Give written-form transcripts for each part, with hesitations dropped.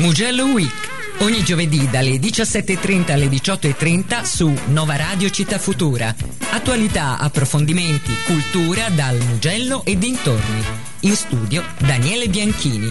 Mugello Week, ogni giovedì dalle 17.30 alle 18.30 su Nova Radio Città Futura. Attualità, approfondimenti, cultura dal Mugello e dintorni. In studio Daniele Bianchini.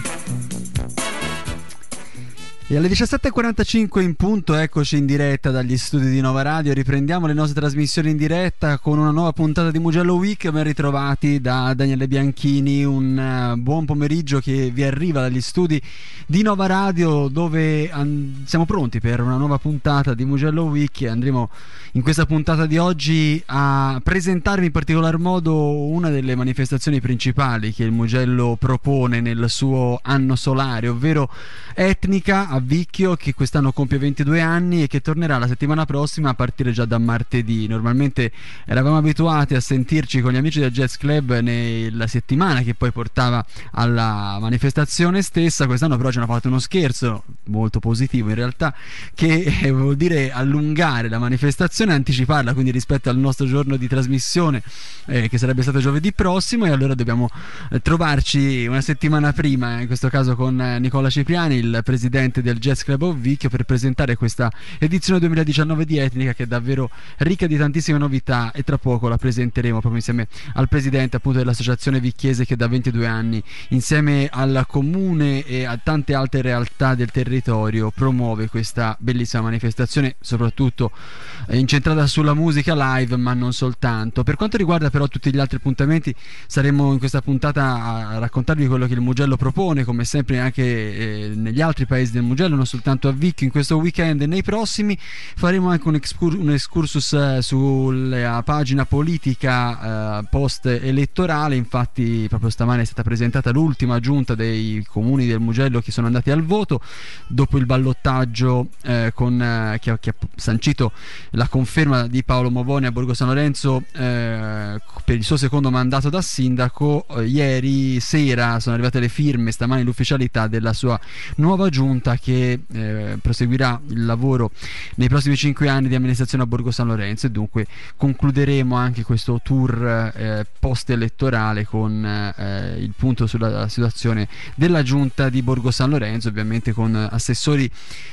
E alle 17.45 in punto, eccoci in diretta dagli studi di Nova Radio. Riprendiamo le nostre trasmissioni in diretta con una nuova puntata di Mugello Week. Ben ritrovati da Daniele Bianchini. Un buon pomeriggio che vi arriva dagli studi di Nova Radio, dove siamo pronti per una nuova puntata di Mugello Week. Andremo in questa puntata di oggi a presentarvi in particolar modo una delle manifestazioni principali che il Mugello propone nel suo anno solare, ovvero Etnica a Vicchio, che quest'anno compie 22 anni e che tornerà la settimana prossima a partire già da martedì. Normalmente eravamo abituati a sentirci con gli amici del Jazz Club nella settimana che poi portava alla manifestazione stessa. Quest'anno però ci hanno fatto uno scherzo molto positivo in realtà, che vuol dire allungare la manifestazione, anticiparla quindi rispetto al nostro giorno di trasmissione che sarebbe stato giovedì prossimo, e allora dobbiamo trovarci una settimana prima, in questo caso con Nicola Cipriani, il presidente del Jazz Club of Vicchio, per presentare questa edizione 2019 di Etnica, che è davvero ricca di tantissime novità, e tra poco la presenteremo proprio insieme al presidente appunto dell'associazione vicchiese, che da 22 anni insieme al comune e a tante altre realtà del territorio promuove questa bellissima manifestazione, soprattutto incentrata sulla musica live, ma non soltanto. Per quanto riguarda però tutti gli altri appuntamenti, saremo in questa puntata a raccontarvi quello che il Mugello propone, come sempre anche negli altri paesi del Mugello, non soltanto a Vicchio, in questo weekend e nei prossimi. Faremo anche un excursus sulla pagina politica post elettorale. Infatti proprio stamane è stata presentata l'ultima giunta dei comuni del Mugello che sono andati al voto dopo il ballottaggio che ha sancito la conferma di Paolo Movoni a Borgo San Lorenzo per il suo secondo mandato da sindaco. Ieri sera sono arrivate le firme, stamane l'ufficialità della sua nuova giunta, che proseguirà il lavoro nei prossimi 5 anni di amministrazione a Borgo San Lorenzo, e dunque concluderemo anche questo tour post elettorale con il punto sulla situazione della giunta di Borgo San Lorenzo, ovviamente con assessori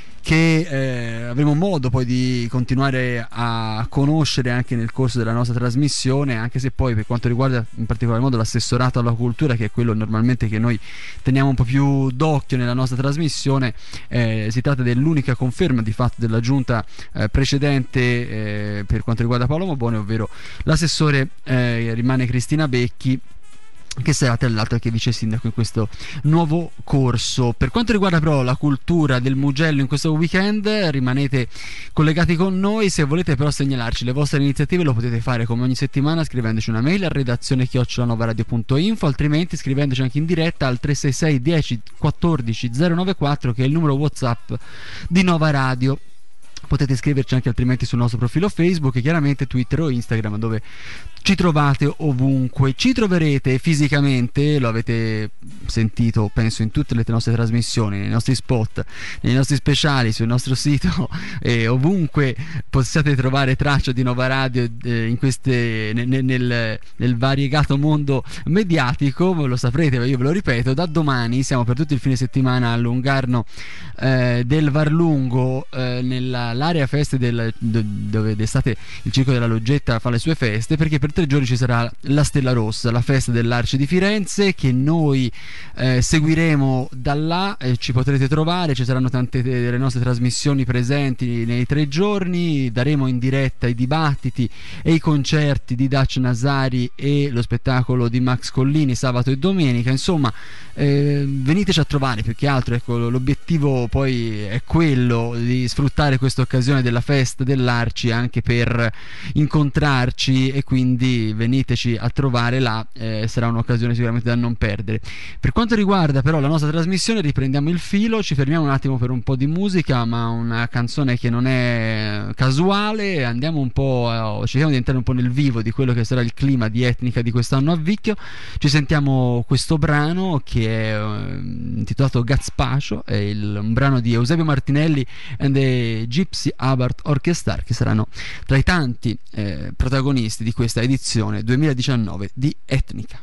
che avremo modo poi di continuare a conoscere anche nel corso della nostra trasmissione, anche se poi per quanto riguarda in particolar modo l'assessorato alla cultura, che è quello normalmente che noi teniamo un po' più d'occhio nella nostra trasmissione, si tratta dell'unica conferma di fatto della giunta precedente per quanto riguarda Paolo Mobone, ovvero l'assessore rimane Cristina Becchi, che sarà tra l'altro anche vice sindaco in questo nuovo corso. Per quanto riguarda però la cultura del Mugello in questo weekend, rimanete collegati con noi. Se volete però segnalarci le vostre iniziative, lo potete fare come ogni settimana scrivendoci una mail a redazione@novaradio.info, altrimenti scrivendoci anche in diretta al 366 10 14 094, che è il numero WhatsApp di Nova Radio. Potete scriverci anche altrimenti sul nostro profilo Facebook, e chiaramente Twitter o Instagram, dove ci trovate ovunque. Ci troverete fisicamente, lo avete sentito penso in tutte le nostre trasmissioni, nei nostri spot, nei nostri speciali, sul nostro sito, e ovunque possiate trovare traccia di Nova Radio in nel variegato mondo mediatico. Lo saprete, io ve lo ripeto, da domani siamo per tutto il fine settimana a Lungarno del Varlungo, nell'area feste dove d'estate il Circo della Loggetta fa le sue feste, perché per 3 giorni ci sarà la Stella Rossa, la festa dell'Arci di Firenze, che noi seguiremo da là. Ci potrete trovare, ci saranno tante delle nostre trasmissioni presenti nei 3 giorni, daremo in diretta i dibattiti e i concerti di Dac Nasari e lo spettacolo di Max Collini sabato e domenica. Insomma, veniteci a trovare, più che altro, ecco, l'obiettivo poi è quello di sfruttare questa occasione della festa dell'Arci anche per incontrarci, e quindi veniteci a trovare là, sarà un'occasione sicuramente da non perdere. Per quanto riguarda però la nostra trasmissione, riprendiamo il filo, ci fermiamo un attimo per un po' di musica, ma una canzone che non è casuale. Andiamo un po', cerchiamo di entrare un po' nel vivo di quello che sarà il clima di Etnica di quest'anno a Vicchio. Ci sentiamo questo brano che è intitolato Gazpacio, è un brano di Eusebio Martinelli and the Gypsy Hubbard Orchestra, che saranno tra i tanti protagonisti di questa edizione 2019 di Etnica.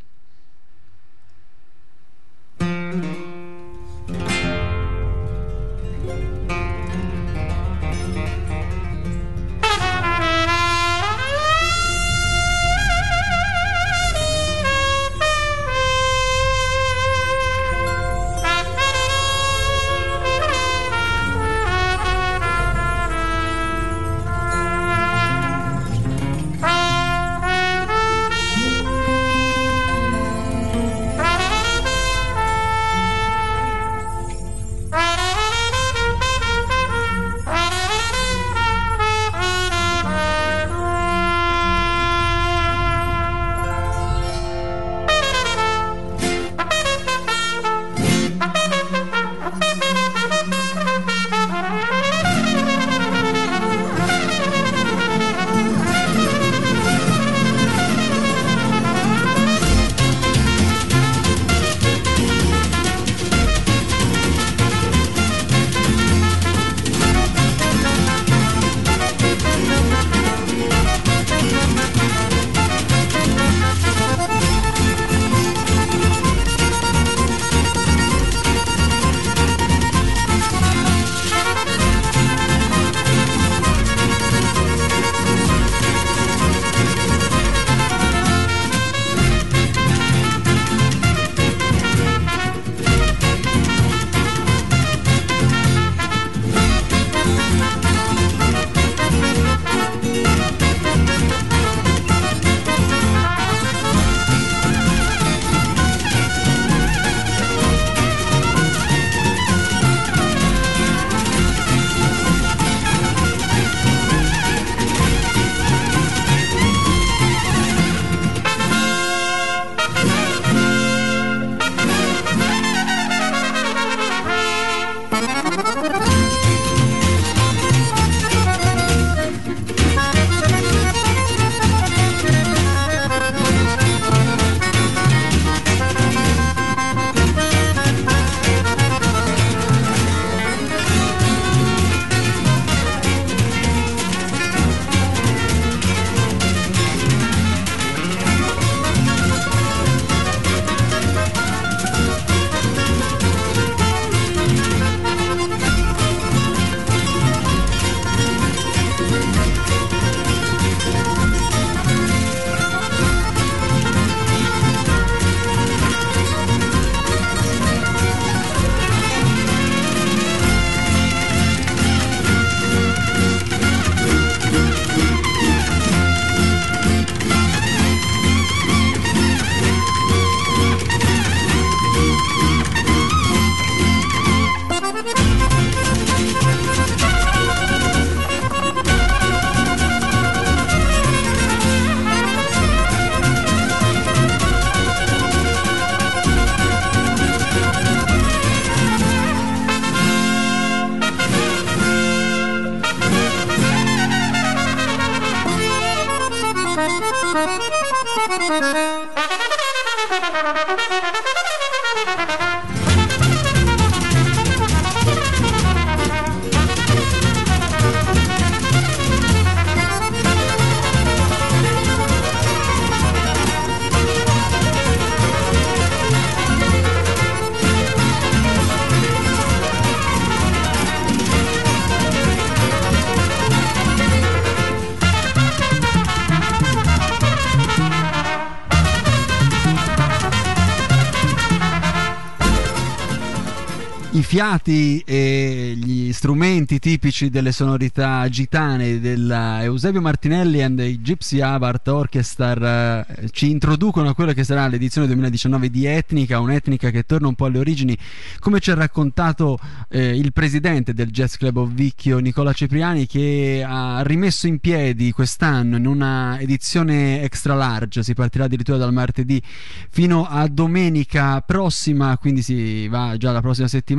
I fiati e gli strumenti tipici delle sonorità gitane della Eusebio Martinelli and the Gypsy Art Orchestra ci introducono a quella che sarà l'edizione 2019 di Etnica, un'etnica che torna un po' alle origini, come ci ha raccontato il presidente del Jazz Club of Vicchio, Nicola Cipriani, che ha rimesso in piedi quest'anno in una edizione extra large. Si partirà addirittura dal martedì fino a domenica prossima, quindi si va già la prossima settimana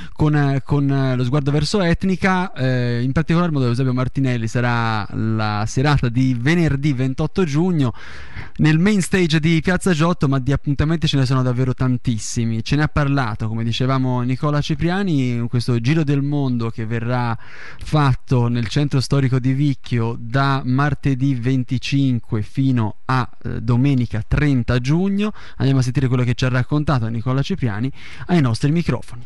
con lo sguardo verso Etnica. In particolar modo Eusebio Martinelli sarà la serata di venerdì 28 giugno nel main stage di Piazza Giotto, ma di appuntamenti ce ne sono davvero tantissimi. Ce ne ha parlato, come dicevamo, Nicola Cipriani, in questo giro del mondo che verrà fatto nel centro storico di Vicchio da martedì 25 fino a domenica 30 giugno. Andiamo a sentire quello che ci ha raccontato Nicola Cipriani ai nostri microfoni.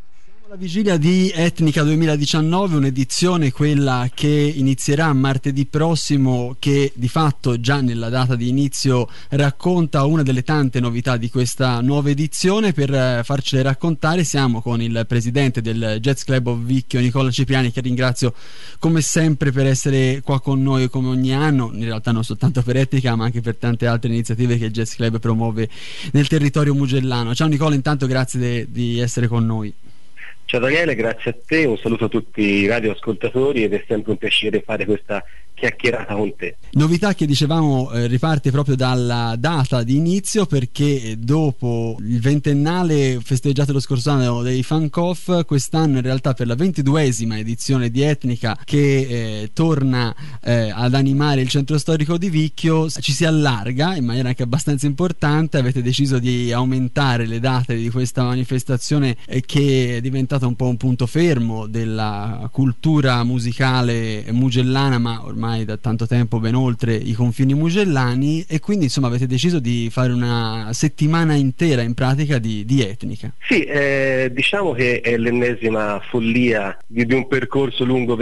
La vigilia di Etnica 2019, un'edizione, quella che inizierà martedì prossimo, che di fatto già nella data di inizio racconta una delle tante novità di questa nuova edizione. Per farcele raccontare siamo con il presidente del Jazz Club of Vicchio, Nicola Cipriani, che ringrazio come sempre per essere qua con noi come ogni anno, in realtà non soltanto per Etnica ma anche per tante altre iniziative che il Jazz Club promuove nel territorio mugellano. Ciao Nicola, intanto grazie di essere con noi. Ciao Daniele, grazie a te, un saluto a tutti i radioascoltatori ed è sempre un piacere fare questa chiacchierata con te. Novità che dicevamo riparte proprio dalla data di inizio, perché dopo il ventennale festeggiato lo scorso anno dei Funk Off, quest'anno in realtà per la 22esima edizione di Etnica che torna ad animare il centro storico di Vicchio, ci si allarga in maniera anche abbastanza importante. Avete deciso di aumentare le date di questa manifestazione che è diventata un po' un punto fermo della cultura musicale mugellana, ma ormai da tanto tempo ben oltre i confini mugellani, e quindi insomma avete deciso di fare una settimana intera in pratica di Etnica. Sì, diciamo che è l'ennesima follia di un percorso lungo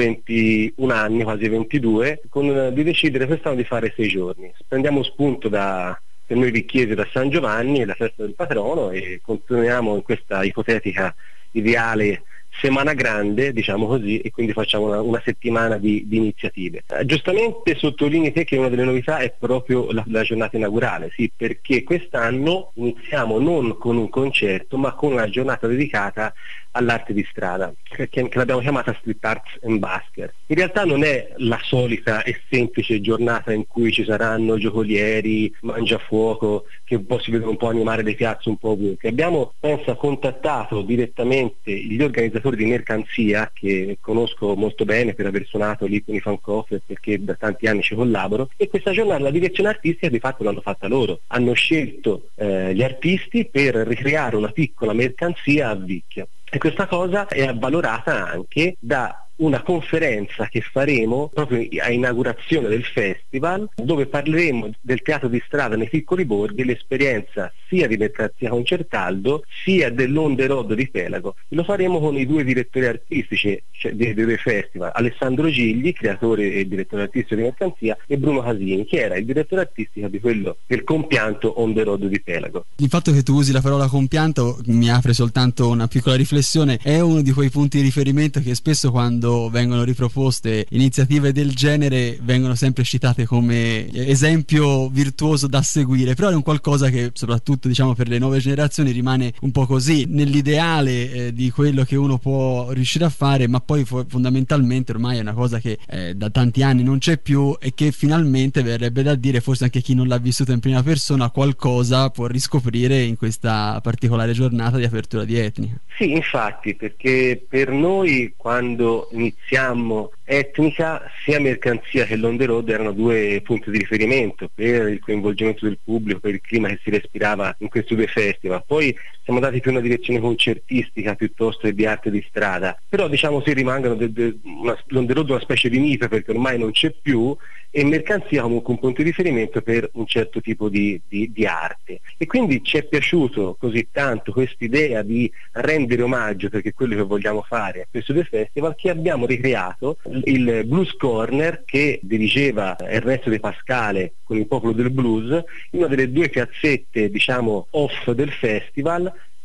21 anni, quasi 22, di decidere quest'anno di fare 6 giorni. Prendiamo spunto per noi vicchiesi da San Giovanni, la festa del patrono, e continuiamo in questa ipotetica ideale semana grande, diciamo così, e quindi facciamo una settimana di iniziative. Giustamente sottolinei te che una delle novità è proprio la giornata inaugurale, sì, perché quest'anno iniziamo non con un concerto ma con una giornata dedicata all'arte di strada, che l'abbiamo chiamata Street Arts and Busker. In realtà non è la solita e semplice giornata in cui ci saranno giocolieri, mangiafuoco, che un po' si vedono un po' animare le piazze un po' ovunque. Abbiamo, penso, contattato direttamente gli organizzatori di mercanzia, che conosco molto bene per aver suonato lì con i Funk Off, perché da tanti anni ci collaboro, e questa giornata la direzione artistica di fatto l'hanno fatta loro. Hanno scelto gli artisti per ricreare una piccola mercanzia a Vicchio. E questa cosa è avvalorata anche da una conferenza che faremo proprio a inaugurazione del festival, dove parleremo del teatro di strada nei piccoli borghi, l'esperienza sia di Mercanzia Concertaldo sia dell'On the Road di Pelago. Lo faremo con i 2 direttori artistici dei 2 festival, Alessandro Gigli, creatore e direttore artistico di Mercanzia, e Bruno Casini, che era il direttore artistico di quello del compianto On the Road di Pelago. Il fatto che tu usi la parola compianto mi apre soltanto una piccola riflessione. È uno di quei punti di riferimento che spesso, quando vengono riproposte iniziative del genere, vengono sempre citate come esempio virtuoso da seguire, però è un qualcosa che soprattutto, diciamo, per le nuove generazioni rimane un po' così nell'ideale di quello che uno può riuscire a fare, ma poi fondamentalmente ormai è una cosa che da tanti anni non c'è più, e che finalmente verrebbe da dire, forse anche chi non l'ha vissuto in prima persona, qualcosa può riscoprire in questa particolare giornata di apertura di Etnica. Sì, infatti, perché per noi, quando iniziammo Etnica, sia Mercanzia che l'On the Road erano 2 punti di riferimento per il coinvolgimento del pubblico, per il clima che si respirava in questi 2 festival. Poi siamo andati più in una direzione concertistica piuttosto che di arte di strada, però diciamo si rimangono l'On the Road una specie di mito, perché ormai non c'è più, e Mercanzia comunque un punto di riferimento per un certo tipo di arte. E quindi ci è piaciuto così tanto quest'idea di rendere omaggio, perché è quello che vogliamo fare a questi 2 festival, che abbiamo ricreato il Blues Corner che dirigeva Ernesto De Pascale con il Popolo del Blues, in una delle 2 piazzette, diciamo, off del festival,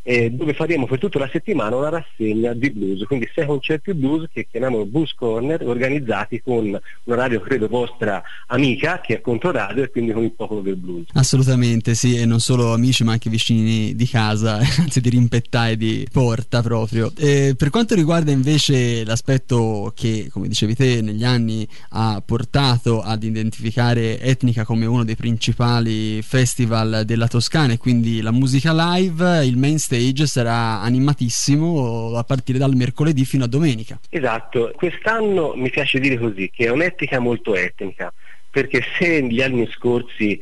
dove faremo per tutta la settimana una rassegna di blues, quindi 6 concerti blues che chiamiamo Blues Corner, organizzati con una radio credo vostra amica che è Controradio, e quindi con il popolo del blues. Assolutamente sì, e non solo amici ma anche vicini di casa, anzi di rimpettai di porta proprio. Per quanto riguarda invece l'aspetto che, come dicevi te, negli anni ha portato ad identificare Etnica come uno dei principali festival della Toscana, e quindi la musica live, il main stage sarà animatissimo a partire dal mercoledì fino a domenica. Esatto, quest'anno mi piace dire così, che è un'etnica molto etnica, perché se negli anni scorsi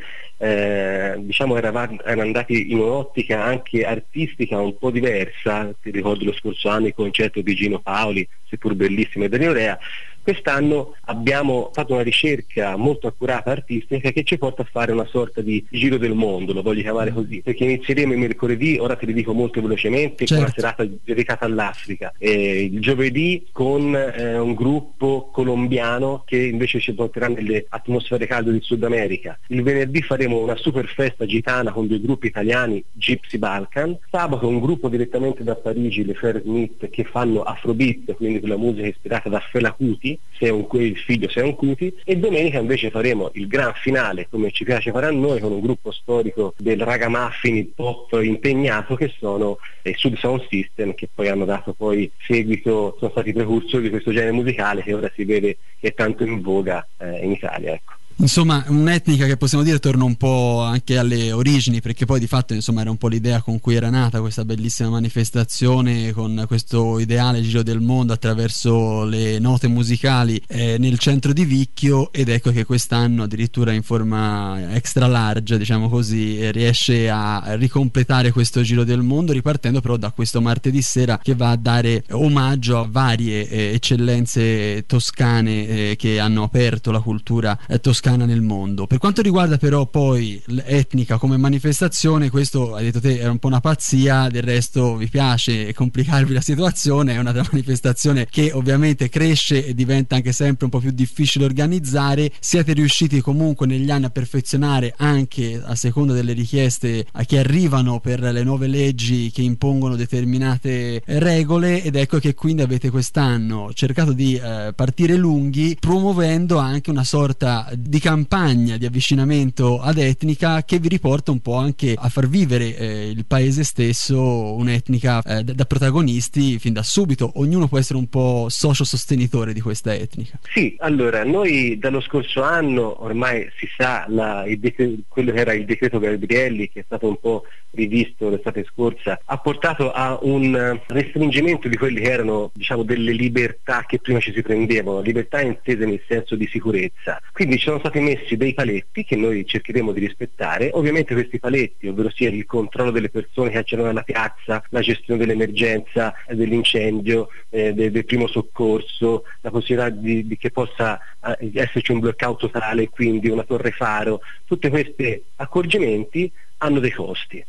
erano andati in un'ottica anche artistica un po' diversa, ti ricordo lo scorso anno il concerto di Gino Paoli, seppur bellissimo, e Daniele Rea, quest'anno abbiamo fatto una ricerca molto accurata artistica che ci porta a fare una sorta di giro del mondo, lo voglio chiamare così, perché inizieremo il mercoledì, ora te li dico molto velocemente, certo, con una serata dedicata all'Africa, il giovedì con un gruppo colombiano che invece ci porterà nelle atmosfere calde del Sud America, il venerdì faremo una super festa gitana con 2 gruppi italiani, Gypsy Balkan, sabato un gruppo direttamente da Parigi, le Fair Smith, che fanno Afrobeat, quindi quella musica ispirata da Fela Kuti, se è il figlio se è un Kuti, e domenica invece faremo il gran finale, come ci piace fare a noi, con un gruppo storico del ragamuffin, il pop impegnato, che sono i Sud Sound System, che poi hanno dato poi seguito, sono stati precursori di questo genere musicale che ora si vede che è tanto in voga in Italia, ecco. Insomma, un'etnica che possiamo dire torna un po' anche alle origini, perché poi di fatto insomma era un po' l'idea con cui era nata questa bellissima manifestazione, con questo ideale giro del mondo attraverso le note musicali nel centro di Vicchio, ed ecco che quest'anno addirittura in forma extra large, diciamo così, riesce a ricompletare questo giro del mondo, ripartendo però da questo martedì sera che va a dare omaggio a varie eccellenze toscane che hanno aperto la cultura toscana nel mondo. Per quanto riguarda però poi l'Etnica come manifestazione, questo hai detto te era un po' una pazzia, del resto vi piace complicarvi la situazione, è una manifestazione che ovviamente cresce e diventa anche sempre un po' più difficile organizzare. Siete riusciti comunque negli anni a perfezionare, anche a seconda delle richieste che arrivano per le nuove leggi che impongono determinate regole, ed ecco che quindi avete quest'anno cercato di partire lunghi, promuovendo anche una sorta di campagna di avvicinamento ad Etnica che vi riporta un po' anche a far vivere il paese stesso, un'etnica da protagonisti fin da subito. Ognuno può essere un po' socio sostenitore di questa etnica. Sì, allora noi dallo scorso anno ormai si sa quello che era il decreto Gabrielli, che è stato un po' rivisto l'estate scorsa, ha portato a un restringimento di quelli che erano, diciamo, delle libertà che prima ci si prendevano, libertà intese nel senso di sicurezza. Quindi ci sono stati messi dei paletti che noi cercheremo di rispettare. Ovviamente questi paletti, ovvero sia il controllo delle persone che accedono alla piazza, la gestione dell'emergenza, dell'incendio, del primo soccorso, la possibilità di che possa esserci un blackout totale, quindi una torre faro, tutti questi accorgimenti hanno dei costi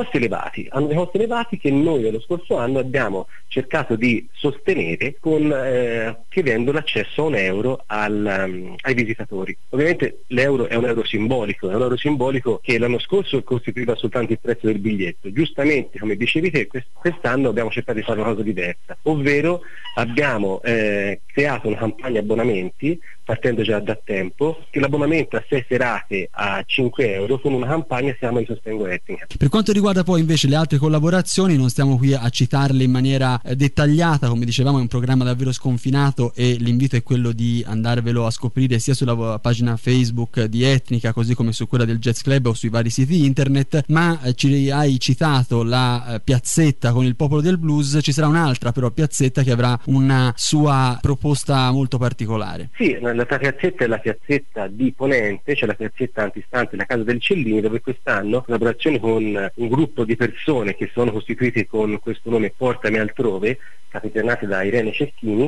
elevati che noi nello scorso anno abbiamo cercato di sostenere chiedendo l'accesso a €1 ai visitatori. Ovviamente l'euro è un euro simbolico che l'anno scorso costituiva soltanto il prezzo del biglietto. Giustamente, come dicevi te, quest'anno abbiamo cercato di fare una cosa diversa, ovvero abbiamo creato una campagna abbonamenti, partendo già da tempo, che l'abbonamento a 6 serate a €5 con una campagna si chiama Io Sostengo Etnica. Per quanto riguarda poi invece le altre collaborazioni, non stiamo qui a citarle in maniera dettagliata, come dicevamo è un programma davvero sconfinato e l'invito è quello di andarvelo a scoprire sia sulla pagina Facebook di Etnica così come su quella del Jazz Club o sui vari siti internet. Ma ci hai citato la piazzetta con il popolo del blues, ci sarà un'altra però piazzetta che avrà una sua proposta molto particolare. Sì, la piazzetta è la piazzetta di Ponente, cioè la piazzetta antistante la Casa del Cellini, dove quest'anno, in collaborazione con un gruppo di persone che sono costituiti con questo nome Portami Altrove, capitanate da Irene Cecchini,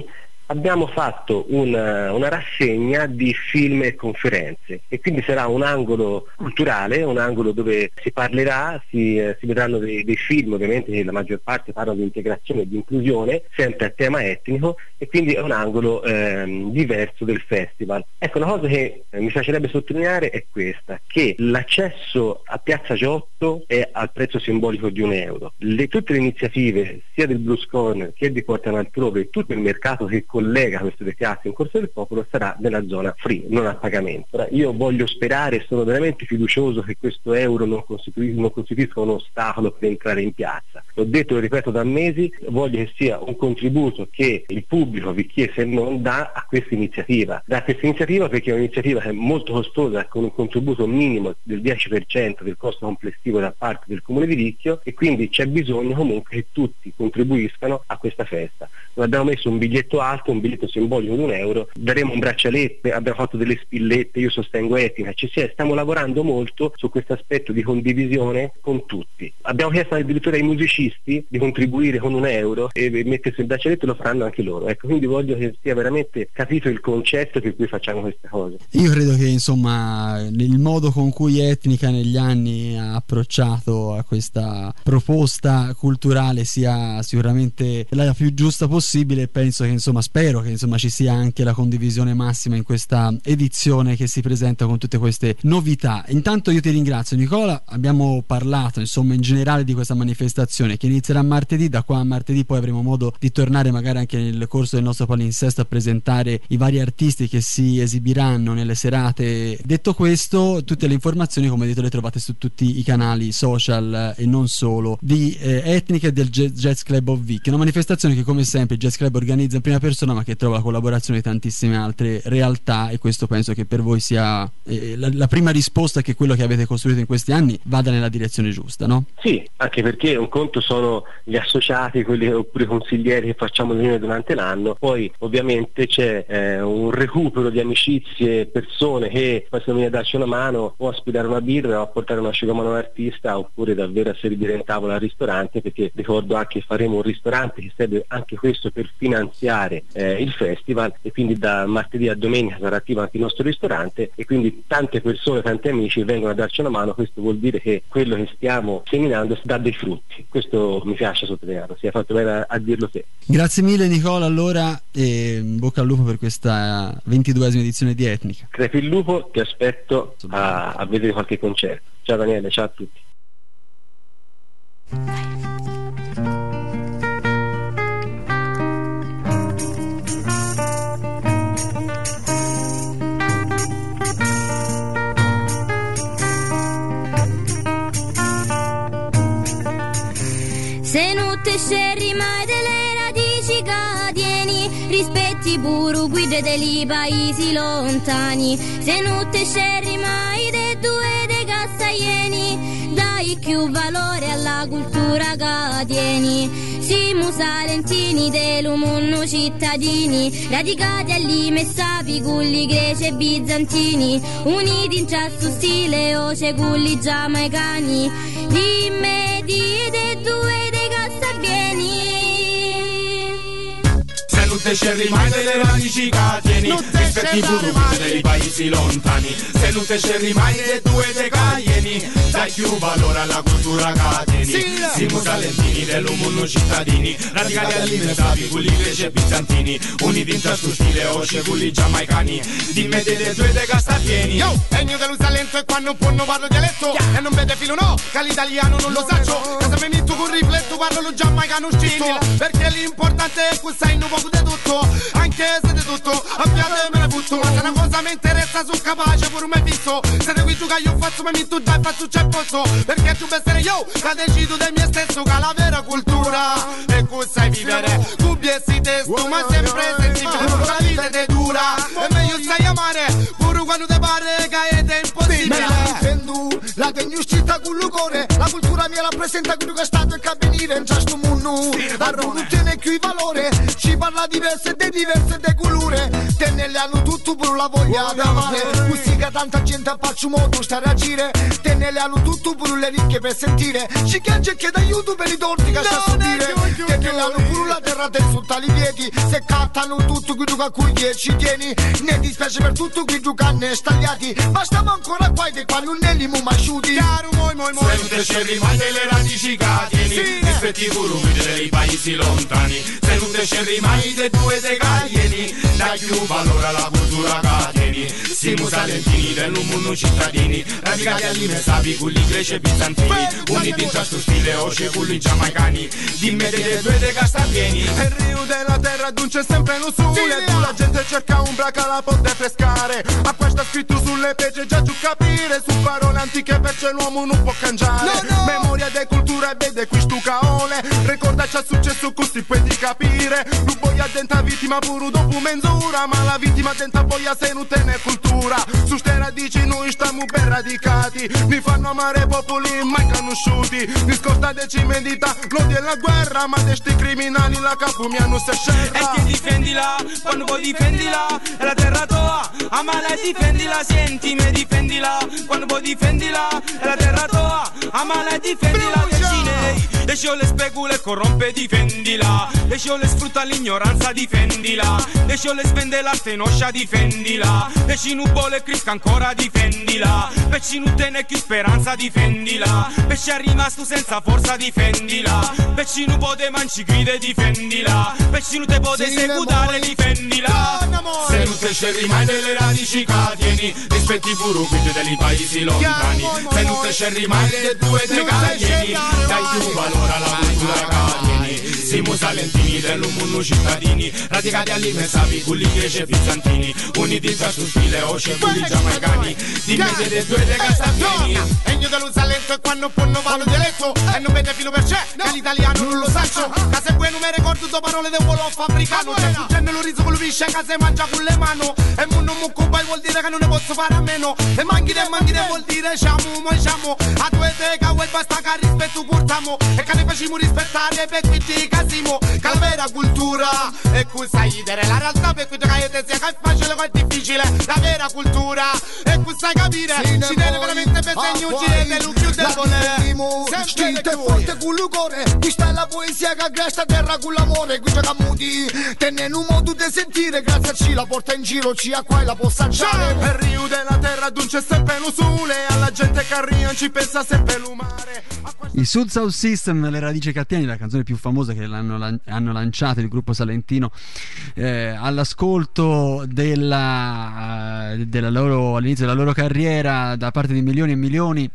abbiamo fatto una rassegna di film e conferenze, e quindi sarà un angolo culturale, un angolo dove si parlerà, si vedranno dei film, ovviamente che la maggior parte parlano di integrazione e di inclusione, sempre a tema etnico, e quindi è un angolo diverso del festival. Ecco, una cosa che mi piacerebbe sottolineare è questa, che l'accesso a Piazza Giotto è al prezzo simbolico di €1. Tutte le iniziative sia del Blues Corner che di Portano Altrove e tutto il mercato che collega queste due piazze in Corso del Popolo sarà nella zona free, non a pagamento. Ora, io voglio sperare, sono veramente fiducioso che questo euro non costituisca un ostacolo per entrare in piazza. L'ho detto e lo ripeto da mesi, voglio che sia un contributo che il pubblico, vi chiese e non, dà a questa iniziativa. Da questa iniziativa, perché è un'iniziativa che è molto costosa, con un contributo minimo del 10% del costo complessivo da parte del Comune di Vicchio, e quindi c'è bisogno comunque che tutti contribuiscano a questa festa. Non abbiamo messo un biglietto alto, un biglietto simbolico di €1, daremo un braccialetto, abbiamo fatto delle spillette, io sostengo Etnica, stiamo lavorando molto su questo aspetto di condivisione con tutti. Abbiamo chiesto addirittura ai musicisti di contribuire con €1 e mettersi il braccialetto, lo faranno anche loro. Ecco, quindi voglio che sia veramente capito il concetto per cui facciamo queste cose. Io credo che insomma il modo con cui Etnica negli anni ha approcciato a questa proposta culturale sia sicuramente la più giusta possibile, e penso che insomma, spero che insomma ci sia anche la condivisione massima in questa edizione che si presenta con tutte queste novità. Intanto io ti ringrazio, Nicola. Abbiamo parlato insomma in generale di questa manifestazione che inizierà martedì. Da qua a martedì poi avremo modo di tornare magari anche nel corso del nostro palinsesto a presentare i vari artisti che si esibiranno nelle serate. Detto questo, tutte le informazioni, come detto, le trovate su tutti i canali social e non solo di Etnica e del Jazz Club of Vicchio, una manifestazione che come sempre il Jazz Club organizza in prima persona, ma che trova la collaborazione di tantissime altre realtà, e questo penso che per voi sia la prima risposta, che quello che avete costruito in questi anni vada nella direzione giusta, no? Sì, anche perché un conto sono gli associati, quelli oppure consiglieri che facciamo riunioni durante l'anno, poi ovviamente c'è un recupero di amicizie, persone che possono venire a darci una mano o a spilare una birra o a portare un asciugamano all'artista, oppure davvero a servire in tavola al ristorante, perché ricordo anche che faremo un ristorante che serve anche questo per finanziare il festival, e quindi da martedì a domenica sarà attivo anche il nostro ristorante, e quindi tante persone, tanti amici vengono a darci una mano. Questo vuol dire che quello che stiamo seminando dà dei frutti, questo mi piace sottolinearlo, si è fatto bene a dirlo te. Grazie mille Nicola, allora, e bocca al lupo per questa 22esima edizione di Etnica. Crepi il lupo, ti aspetto a vedere qualche concerto. Ciao Daniele, ciao a tutti. Se non te scerri mai delle radici cadieni, rispetti pure guide dei paesi lontani. Se non te scerri mai dei due dei cassaieni, dai più valore alla cultura cadieni. Siamo salentini dell'umunno cittadini, radicati all'ime sapi, culli greci e bizantini, uniti in ciasto stile o culli giamaicani. Dimmi di due dei cassabieni. Se non te scerri mai delle radici catieni, rispetti pure dei paesi lontani. Se non te scerri mai delle due dei caieni, dai più valore alla cultura cateni. Siamo salentini dell'umunno cittadini, radicati all'immensavi, culli greci e bizantini, uniti in ciasto stile o culli giamaicani. Dimmi delle due dei castapieni. Yo, è il mio dello talento, e quando un po' non parlo dialetto, e non vede filo no, che l'italiano non lo saccio. Casa mi metto con rifletto, parlo lo giamaicano scritto, perché l'importante è che sai un poco di tutto, anche se di tutto abbiate me ne butto. Ma se una cosa mi interessa sono capace pure me fisso. Se devi giocare io faccio me metto già e faccio c'è posso, perché tu per essere io che decido del mio stesso, che la vera cultura è che sai vivere cubi e si testo, ma sempre sensibile, la vita è dura e meglio sai amare pure quando te pare che è impossibile. La tengo uscita con il cuore, la cultura mia rappresenta quello che è stato e che avvenire in questo mondo. La produzione più il valore, ci parla diverse de colore, tenere hanno tutto per la voglia di amare. Musica tanta gente a faccio modo stare a gire, tenere hanno tutto per le ricche per sentire. Ci chiede che d'aiuto per i torti che sta a sentire, tenere hanno pure la terra terra te sotto i piedi, se cattano tutto qui tu a cui ci tieni, ne dispiace per tutto qui tu canne stagliati, ma stiamo ancora qua e qua non ne li mu masciuti. Chiaro, moi. Se non te scegli mai delle radici cateni, rispetti pure dei paesi lontani, se non te scegli mai dei due dei caglieni, dai più valore alla cultura cateni, siamo salentini del mondo cittadini, radicati all'ime sapi con gli greci e bizantini, uniti in questo stile oce con i giamaicani, dimmi dei due dei castapieni. Il rio della terra non c'è sempre lo sole, tu la gente cerca un braca la poter pescare, a questo scritto sulle pece già giù capire, su parole antiche perché l'uomo non può cangiare, memoria di cultura e vede qui stu caole, ricorda c'è successo così puoi capire, tu poi addenta vittima pure dopo mezz'ora, ma la vittima addenta poi a se non tiene cultura, su ste radici noi stiamo ben radicati, mi fanno amare popoli mai conosciuti, mi scorda de cimendita, l'odio e la guerra, ma de sti criminali la capo mi hanno se scelta. E che difendila, quando vuoi difendila, è la terra tua, amala e difendila, sentimi difendila, quando vuoi difendila, è la terra tua, amala e difendila, lascio le specule e corrompe, difendila, lascio le sfrutta l'ignoranza, difendila, lascio le spende la stenoscia, difendila, lasci non vuole crisca ancora, difendila, pesci non te ne più speranza, difendila, pesci è rimasto senza forza, difendila, pesci non può de manci gride, difendila, pesci non te può esecutare, difendila. Se non te scegli mai delle radici cateni, rispetti pure quindi dei paesi lontani, se non te scegli mai delle due dei caglieni, dai più valore alla cultura cateni, siamo salentini del mondo cittadini, radicati all'ime sapi con gli greci e bizantini, uniti in questo stile oce con i giamaicani, dimmi dei due dei castapieni. E io dello Salento e quando non vado dialetto, e non vede filo per c'è, che l'italiano non lo saccio, che se poi non mi ricordo due parole del wolof africano, c'è fuggendo lo riso con lo visce, che se mangia con le mani, e non mi occupa vuol dire che non ne posso fare a meno, e manchi vuol dire siamo, a due te che vuoi basta che rispetto portiamo, e che ne facciamo rispettare per quindi casimo, che la vera cultura è questa idere, la realtà per cui che te sia che è facile che è difficile, la vera cultura è questa capire, ci deve veramente per segno, ci deve lo più debole, stinte forte con il cuore, questa è la poesia che aggresta terra con l'amore, qui c'è camuti, tenendo un modo di sentire, grazie a ci la porta in giro, ci a qua e la può assaggiare. Il rio della terra non c'è sempre lo sole, alla gente che arriva ci pensa sempre l'umare. I Sud South System, le radici cattiani, la canzone più famosa che hanno lanciato il gruppo salentino, all'ascolto della loro, all'inizio della loro carriera, da parte di milioni e milioni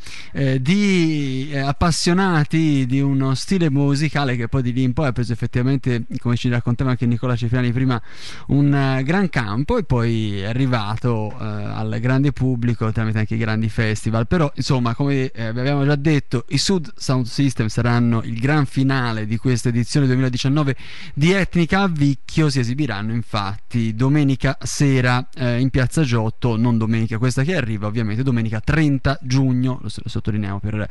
di appassionati di uno stile musicale che poi di lì in poi ha preso effettivamente, come ci raccontava anche Nicola Cipriani prima, un gran campo, e poi è arrivato al grande pubblico tramite anche i grandi festival. Però insomma, come abbiamo già detto, i Sud Sound System saranno il gran finale di questa edizione 2019 di Etnica a Vicchio. Si esibiranno infatti domenica sera in Piazza Giotto, non domenica questa che arriva, ovviamente domenica 30 giugno, lo sottolineiamo per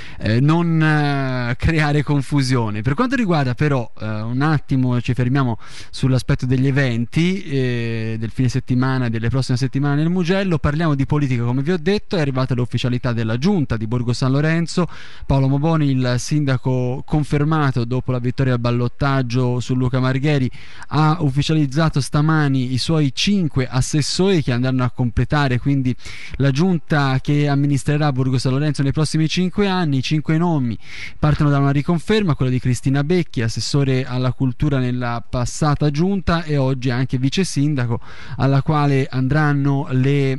non creare confusione. Per quanto riguarda però un attimo ci fermiamo sull'aspetto degli eventi del fine settimana e delle prossime settimane nel Mugello. Parliamo di politica, come vi ho detto. È arrivata l'ufficialità della giunta di Borgo San Lorenzo. Paolo Moboni, il sindaco confermato dopo la vittoria al ballottaggio su Luca Margheri, ha ufficializzato stamani i suoi 5 assessori che andranno a completare quindi la giunta che amministrerà Borgo San Lorenzo nei prossimi 5 anni. 5 nomi partono da una riconferma, quella di Cristina Becchi, assessore alla cultura nella passata giunta e oggi anche vice sindaco, alla quale andranno le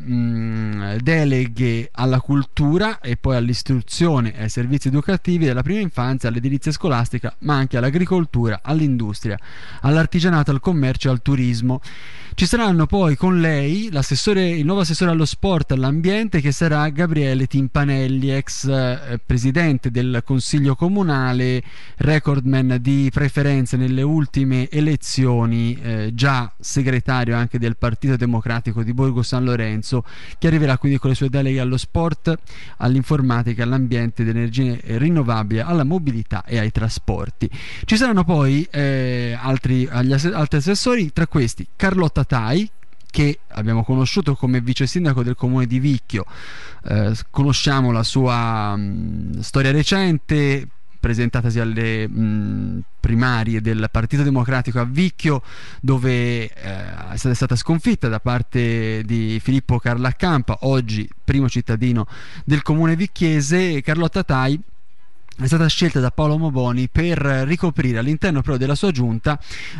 deleghe alla cultura e poi all'istruzione e ai servizi educativi della prima infanzia, all'edilizia scolastica, ma anche all'agricoltura, all'industria, all'artigianato, al commercio e al turismo. Ci saranno poi con lei il nuovo assessore allo sport e all'ambiente, che sarà Gabriele Timpanelli, ex presidente del Consiglio Comunale, recordman di preferenze nelle ultime elezioni, già segretario anche del Partito Democratico di Borgo San Lorenzo, che arriverà quindi con le sue deleghe allo sport, all'informatica, all'ambiente, alle energie rinnovabili, alla mobilità e ai trasporti. Ci saranno poi altri assessori, tra questi Carlotta Tai, che abbiamo conosciuto come vice sindaco del comune di Vicchio. Conosciamo la sua storia recente, presentatasi alle primarie del Partito Democratico a Vicchio, dove è stata sconfitta da parte di Filippo Carlacampa, oggi primo cittadino del comune vicchiese. Carlotta Tai è stata scelta da Paolo Moboni per ricoprire all'interno però della sua giunta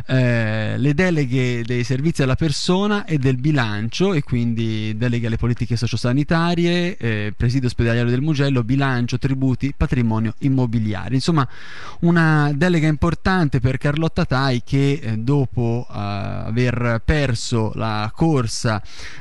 le deleghe dei servizi alla persona e del bilancio, e quindi deleghe alle politiche sociosanitarie, presidio ospedaliero del Mugello, bilancio, tributi, patrimonio immobiliare. Insomma, una delega importante per Carlotta Tai, che dopo aver perso la corsa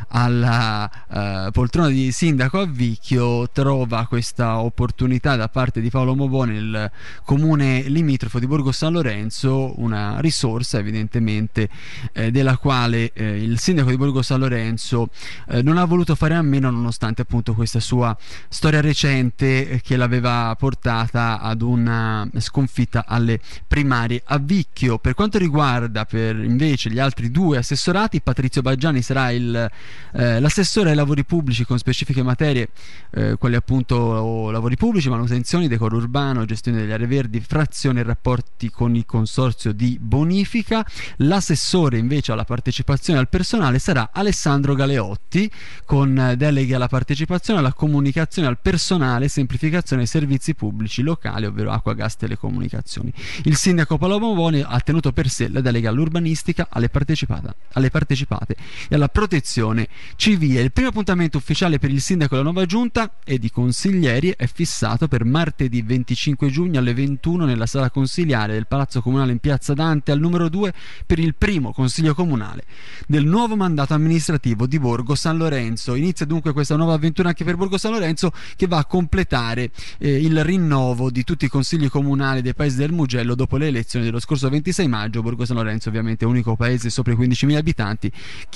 alla poltrona di sindaco a Vicchio trova questa opportunità da parte di Paolo Moboni nel comune limitrofo di Borgo San Lorenzo, una risorsa evidentemente della quale il sindaco di Borgo San Lorenzo non ha voluto fare a meno, nonostante appunto questa sua storia recente che l'aveva portata ad una sconfitta alle primarie a Vicchio. Per quanto riguarda invece gli altri due assessorati, Patrizio Baggiani sarà l'assessore ai lavori pubblici con specifiche materie, quali appunto lavori pubblici, manutenzioni, decoro urbano, gestione delle aree verdi, frazione e rapporti con il consorzio di bonifica. L'assessore invece alla partecipazione al personale sarà Alessandro Galeotti, con deleghe alla partecipazione, alla comunicazione al personale, semplificazione ai servizi pubblici locali, ovvero acqua, gas, telecomunicazioni. Il sindaco Paolo Moboni ha tenuto per sé la delega all'urbanistica, alle partecipate e alla protezione civile. Il primo appuntamento ufficiale per il sindaco e la nuova giunta e di consiglieri è fissato per martedì 25 giugno alle 21 nella sala consiliare del Palazzo Comunale in Piazza Dante al numero 2 per il primo consiglio comunale del nuovo mandato amministrativo di Borgo San Lorenzo. Inizia dunque questa nuova avventura anche per Borgo San Lorenzo, che va a completare il rinnovo di tutti i consigli comunali dei paesi del Mugello dopo le elezioni dello scorso 26 maggio. Borgo San Lorenzo ovviamente è unico paese sopra i 15.000 abitanti che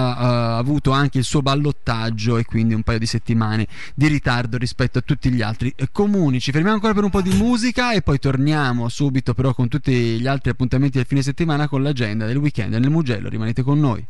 ha avuto anche il suo ballottaggio e quindi un paio di settimane di ritardo rispetto a tutti gli altri comuni. Ci fermiamo ancora per un po' di musica e poi torniamo subito però con tutti gli altri appuntamenti del fine settimana, con l'agenda del weekend nel Mugello. Rimanete con noi.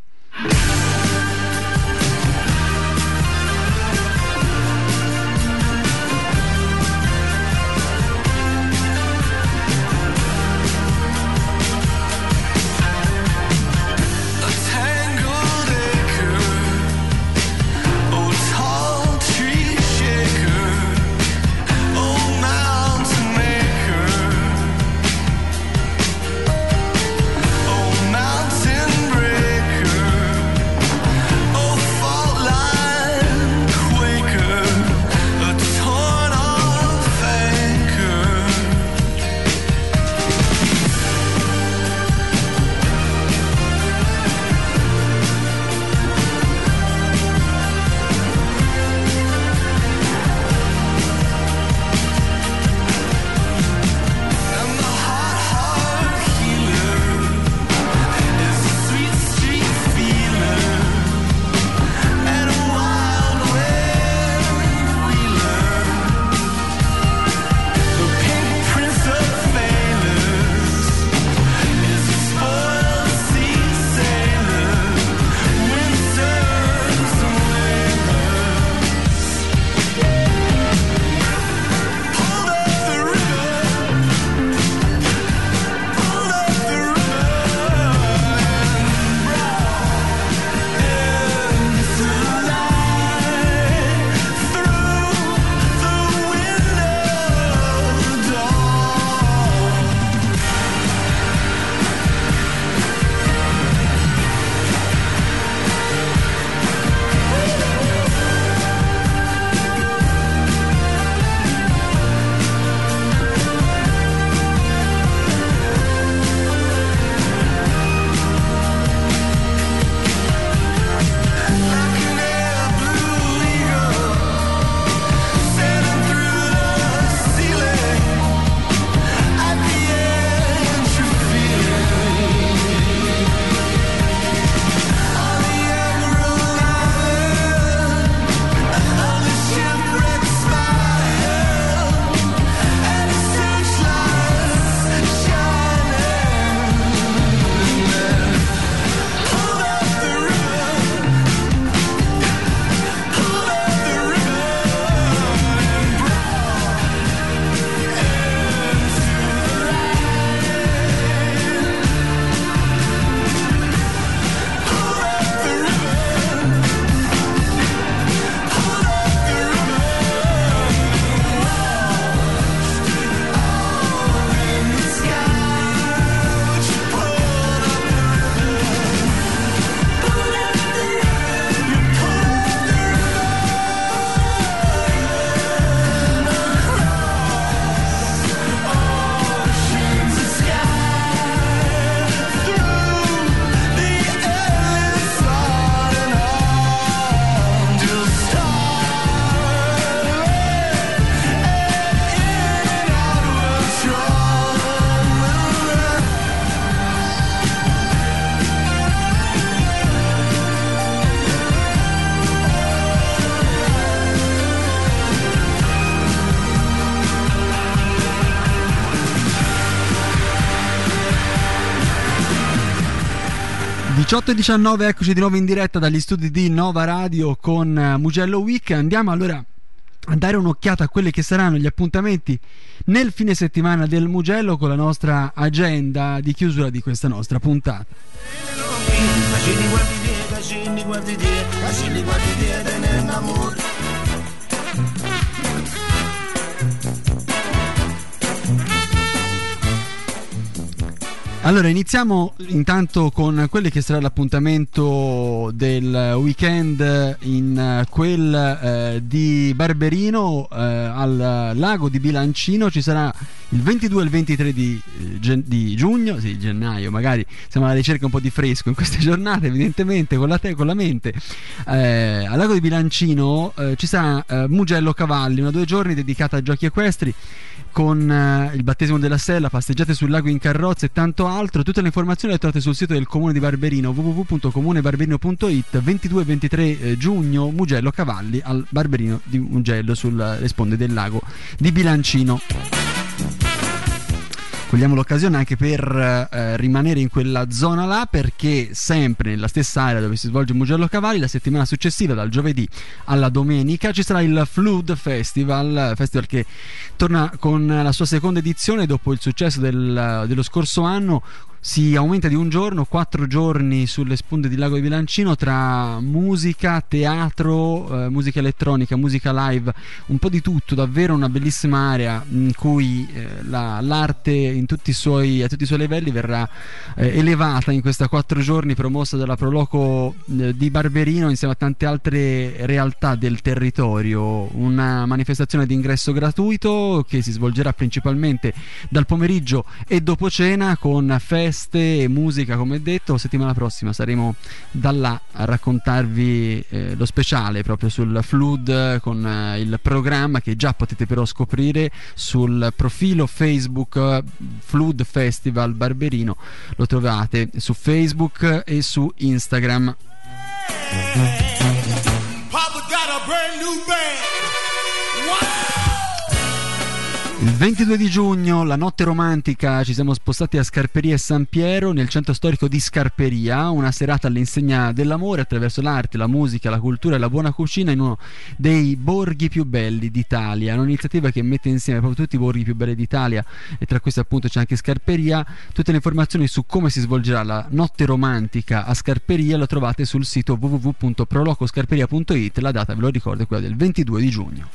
18:19, eccoci di nuovo in diretta dagli studi di Nova Radio con Mugello Week. Andiamo allora a dare un'occhiata a quelli che saranno gli appuntamenti nel fine settimana del Mugello con la nostra agenda di chiusura di questa nostra puntata. Allora, iniziamo intanto con quello che sarà l'appuntamento del weekend in quel di Barberino al lago di Bilancino. Ci sarà il 22 e il 23 di giugno, sì, gennaio, magari siamo alla ricerca un po' di fresco in queste giornate, evidentemente con la mente. Al lago di Bilancino ci sarà Mugello Cavalli, una 2 giorni dedicata a giochi equestri, con il battesimo della sella, passeggiate sul lago in carrozza e tanto altro. Tutte le informazioni le trovate sul sito del Comune di Barberino, www.comunebarberino.it. 22 e 23 giugno Mugello Cavalli al Barberino di Mugello sulle sponde del lago di Bilancino. Cogliamo l'occasione anche per rimanere in quella zona là, perché sempre nella stessa area dove si svolge Mugello Cavalli, la settimana successiva, dal giovedì alla domenica, ci sarà il Flood Festival che torna con la sua seconda edizione dopo il successo dello scorso anno. Si aumenta di un giorno, 4 giorni sulle sponde del lago di Bilancino, tra musica, teatro, musica elettronica, musica live, un po' di tutto. Davvero una bellissima area in cui l'arte a tutti i suoi livelli verrà elevata in questa 4 giorni, promossa dalla Proloco di Barberino insieme a tante altre realtà del territorio. Una manifestazione di ingresso gratuito che si svolgerà principalmente dal pomeriggio e dopo cena, con feste e musica, come detto. Settimana prossima saremo da là a raccontarvi lo speciale proprio sul Flood, con il programma che già potete però scoprire sul profilo Facebook Flood Festival Barberino. Lo trovate su Facebook e su Instagram. Papa got a brand new band. Wow! Il 22 di giugno, la notte romantica, ci siamo spostati a Scarperia e San Piero, nel centro storico di Scarperia, una serata all'insegna dell'amore attraverso l'arte, la musica, la cultura e la buona cucina in uno dei borghi più belli d'Italia. Un'iniziativa che mette insieme proprio tutti i borghi più belli d'Italia, e tra questi appunto c'è anche Scarperia. Tutte le informazioni su come si svolgerà la notte romantica a Scarperia lo trovate sul sito www.prolocoscarperia.it. La data, ve lo ricordo, è quella del 22 di giugno.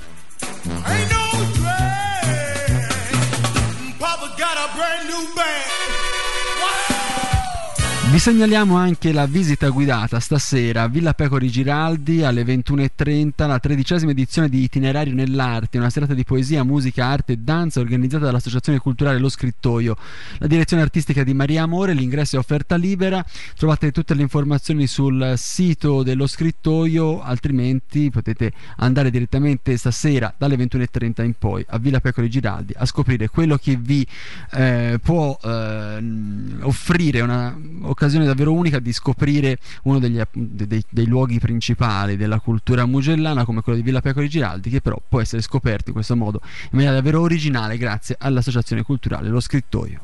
Vi segnaliamo anche la visita guidata stasera a Villa Pecori Giraldi alle 21:30, la 13ª edizione di Itinerario nell'Arte, una serata di poesia, musica, arte e danza organizzata dall'Associazione Culturale Lo Scrittoio. La direzione artistica di Maria Amore, l'ingresso è offerta libera. Trovate tutte le informazioni sul sito dello Scrittoio, altrimenti potete andare direttamente stasera dalle 21:30 in poi a Villa Pecori Giraldi a scoprire quello che vi può offrire una occasione davvero unica di scoprire uno dei luoghi principali della cultura mugellana, come quello di Villa Pecori Giraldi, che però può essere scoperto in questo modo in maniera davvero originale grazie all'Associazione Culturale Lo Scrittoio.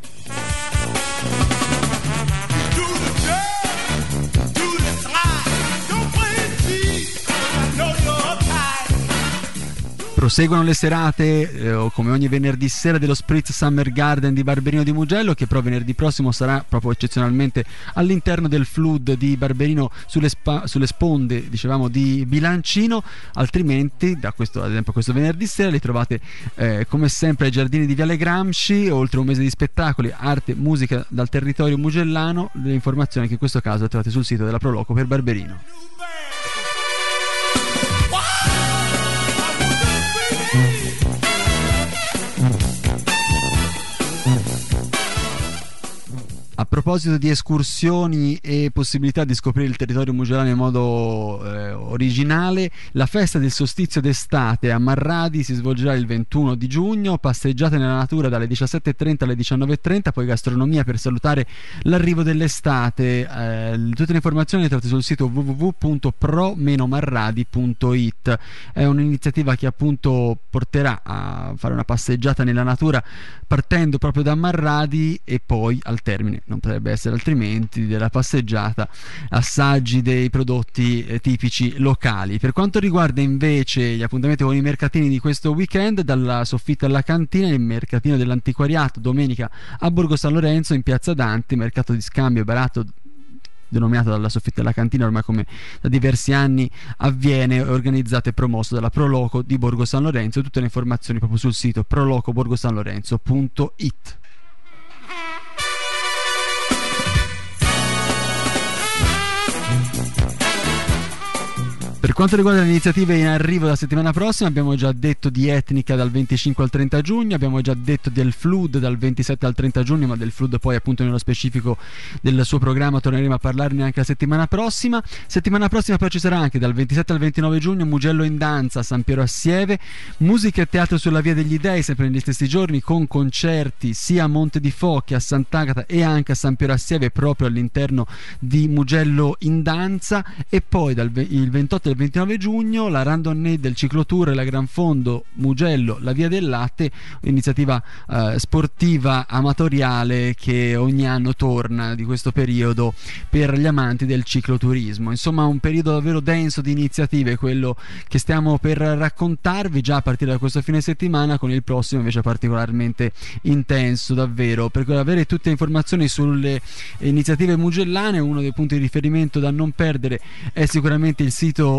Proseguono le serate come ogni venerdì sera dello Spritz Summer Garden di Barberino di Mugello, che però venerdì prossimo sarà proprio eccezionalmente all'interno del Flood di Barberino sulle sponde, dicevamo, di Bilancino. Altrimenti ad esempio questo venerdì sera li trovate come sempre ai giardini di Viale Gramsci. Oltre un mese di spettacoli, arte, musica dal territorio mugellano. Le informazioni che in questo caso le trovate sul sito della Proloco per Barberino. A proposito di escursioni e possibilità di scoprire il territorio mugellano in modo originale, la festa del solstizio d'estate a Marradi si svolgerà il 21 di giugno, passeggiate nella natura dalle 17:30 alle 19:30, poi gastronomia per salutare l'arrivo dell'estate. Tutte le informazioni le trovate sul sito www.pro-marradi.it. È un'iniziativa che appunto porterà a fare una passeggiata nella natura partendo proprio da Marradi e poi al termine non potrebbe essere altrimenti, della passeggiata, assaggi dei prodotti tipici locali. Per quanto riguarda invece gli appuntamenti con i mercatini di questo weekend, dalla soffitta alla cantina, il mercatino dell'antiquariato domenica a Borgo San Lorenzo in piazza Dante, mercato di scambio barato denominato dalla soffitta alla cantina, ormai come da diversi anni avviene, organizzato e promosso dalla Proloco di Borgo San Lorenzo. Tutte le informazioni proprio sul sito prolocoborgosanlorenzo.it. Per quanto riguarda le iniziative in arrivo la settimana prossima, abbiamo già detto di Etnica dal 25 al 30 giugno, abbiamo già detto del Flood dal 27 al 30 giugno, ma del Flood poi appunto nello specifico del suo programma torneremo a parlarne anche la settimana prossima. Settimana prossima poi ci sarà anche dal 27 al 29 giugno Mugello in danza a San Piero Assieve, musica e teatro sulla Via degli Dei sempre negli stessi giorni, con concerti sia a Monte di Fo che a Sant'Agata e anche a San Piero Assieve proprio all'interno di Mugello in danza. E poi il 28 e il 29 giugno la randonnée del ciclotour e la Gran Fondo Mugello la Via del Latte, iniziativa sportiva amatoriale che ogni anno torna di questo periodo per gli amanti del cicloturismo. Insomma, un periodo davvero denso di iniziative, quello che stiamo per raccontarvi già a partire da questo fine settimana, con il prossimo invece particolarmente intenso davvero. Per avere tutte le informazioni sulle iniziative mugellane, uno dei punti di riferimento da non perdere è sicuramente il sito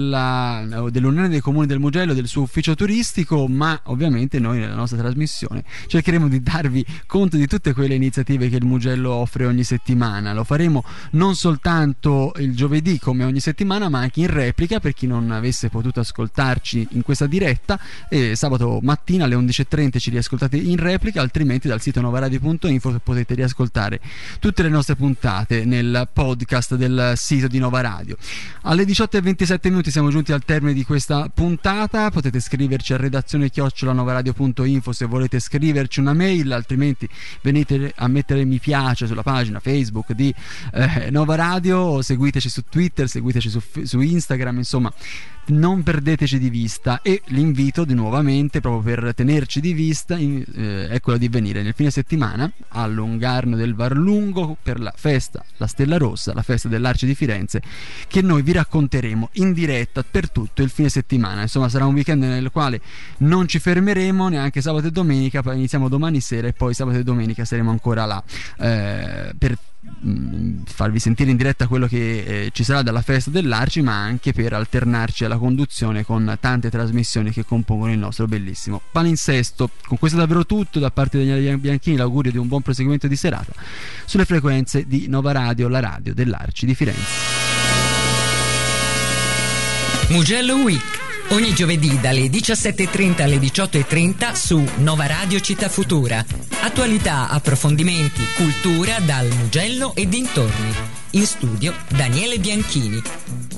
dell'Unione dei Comuni del Mugello, del suo ufficio turistico, ma ovviamente noi nella nostra trasmissione cercheremo di darvi conto di tutte quelle iniziative che il Mugello offre ogni settimana. Lo faremo non soltanto il giovedì come ogni settimana, ma anche in replica per chi non avesse potuto ascoltarci in questa diretta, e sabato mattina alle 11:30 ci riascoltate in replica, altrimenti dal sito novaradio.info potete riascoltare tutte le nostre puntate nel podcast del sito di Nova Radio. Alle 18:27 siamo giunti al termine di questa puntata. Potete scriverci a redazione@novaradio.info se volete scriverci una mail, altrimenti venite a mettere mi piace sulla pagina Facebook di Nova Radio, o seguiteci su Twitter, seguiteci su Instagram, insomma non perdeteci di vista. E l'invito di nuovamente, proprio per tenerci di vista, è quello di venire nel fine settimana a Longarno del Varlungo per la festa, la Stella Rossa, la festa dell'Arci di Firenze, che noi vi racconteremo in diretta per tutto il fine settimana. Insomma, sarà un weekend nel quale non ci fermeremo neanche sabato e domenica, poi iniziamo domani sera e poi sabato e domenica saremo ancora là per farvi sentire in diretta quello che ci sarà dalla festa dell'Arci, ma anche per alternarci alla conduzione con tante trasmissioni che compongono il nostro bellissimo palinsesto. Con questo è davvero tutto da parte di Daniele Bianchini, l'augurio di un buon proseguimento di serata sulle frequenze di Nova Radio, la radio dell'Arci di Firenze. Mugello Week, ogni giovedì dalle 17:30 alle 18:30 su Nova Radio Città Futura. Attualità, approfondimenti, cultura dal Mugello e dintorni. In studio Daniele Bianchini.